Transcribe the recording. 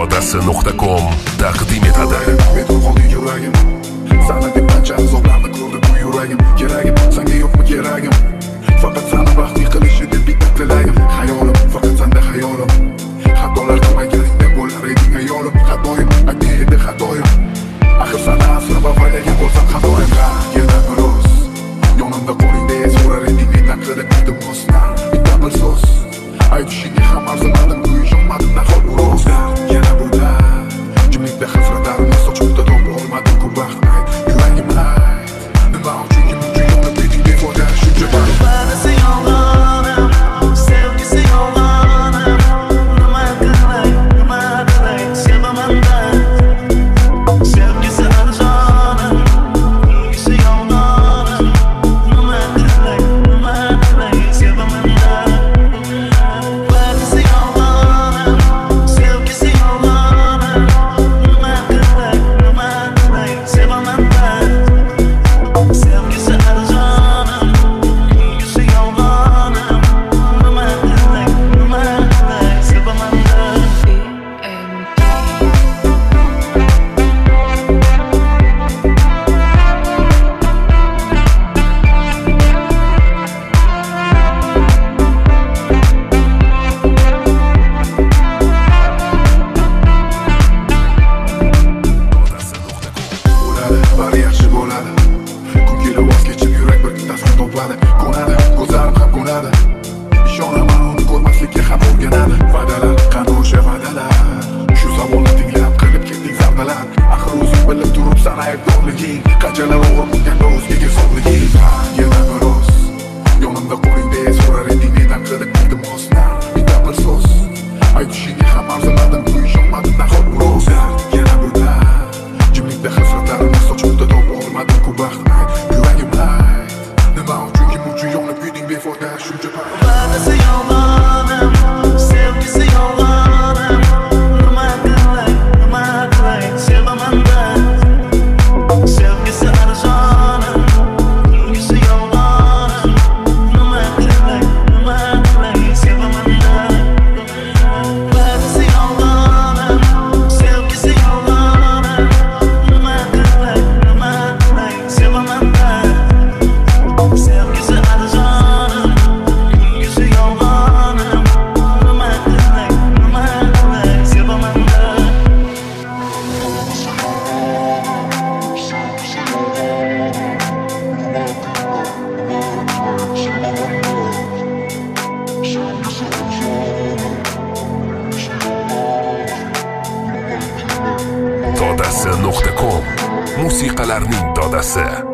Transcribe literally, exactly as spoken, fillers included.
dodasi nuqta com taqdim etadi. Metib qoldi yuragim, sana deb qancha azoblarni ko'rdi bu yuragim. Keragim, senga yo'qmi keragim? Faqat seni baxtli qilishi deb bitta tilagim. Hayolim, faqat senda hayolim. Xatolar qilmaganingda bo'lar eding ayolim. Xatoyim, aytdi edi xatoyim. Axir sana asli vafolagan bo'lsam xatoyim. Yana biroz yonimda qo'lingda so'rar eding mendan qilib aytdim osna. Bitta bir so'z aytishingga ham arzimadim, bu ishonmadim nahot bu rozlar. Yana burada jimlikda hasratlarimni sochibda topa olmadim ku baxt. Yuragim ayt, nima uchun kim uchun yo'qni bilding befoyda shuncha baxt. Badisi yolg'onim, sevgisi yolg'onim. Nima qilay, nima qilay, sevaman-da. Sevgisi arzonim, ilgisi yolg'onim. Nima qilay, nima qilay, sevaman-da. Badisi yolg'onim, sevgisi yolg'onim. Nima qilay, nima qilay, sevaman-da. Sevgisi arzonim, ilgisi yolg'onim. Nima qilay, nima qilay, sevaman-da. Bo'ladi, bari yaxshi bo'ladi. Kun kelib voz kechib yurak bir bittasini to'pladi. Ko'nadi, ko'zlarim ham ko'nadi. Ishonaman uni ko'rmaslikka ham o'rganadi. Va'dalar, qani o'sha va'dalar? Shu savolni tinglab qilib ketding zarbalar. Axir o'zing bilib turibsan aybdorliging. Qanchalar og'ir bo'lganda o'zgaga sog'liging. Yana biroz yonimda qo'lingda so'rar eding mendan qilib aytdim osna. Bitta bir so'z aytishingga ham arzimadim, bu ishonmadim nahot bu rozlar. Yana burada jimlikda hasratlarimni sochibda topa olmadim ku baxt. Yuragim ayt, nima uchun kim uchun yo'qni bilding befoyda shuncha baxt. Badisi yolg'onim, sevgisi yolg'onim. Nima qilay, nima qilay, sevaman-da. Sevgisi arzonim, ilgisi yolg'onim. Nima qilay, nima qilay, sevaman-da. Badisi yolg'onim, sevgisi yolg'onim. Nima qilay, nima qilay, sevaman-da. Sevgisi arzonim, ilgisi yolg'onim. Nima qilay, nima qilay, sevaman-da. dodasi nuqta com musiqalarning dodasi.